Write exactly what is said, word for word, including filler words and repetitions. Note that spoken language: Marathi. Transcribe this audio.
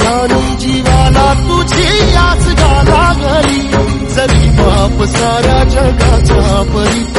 आणि जीवाला तुझी आस लागली, जरी बाप साऱ्या जगाचा परी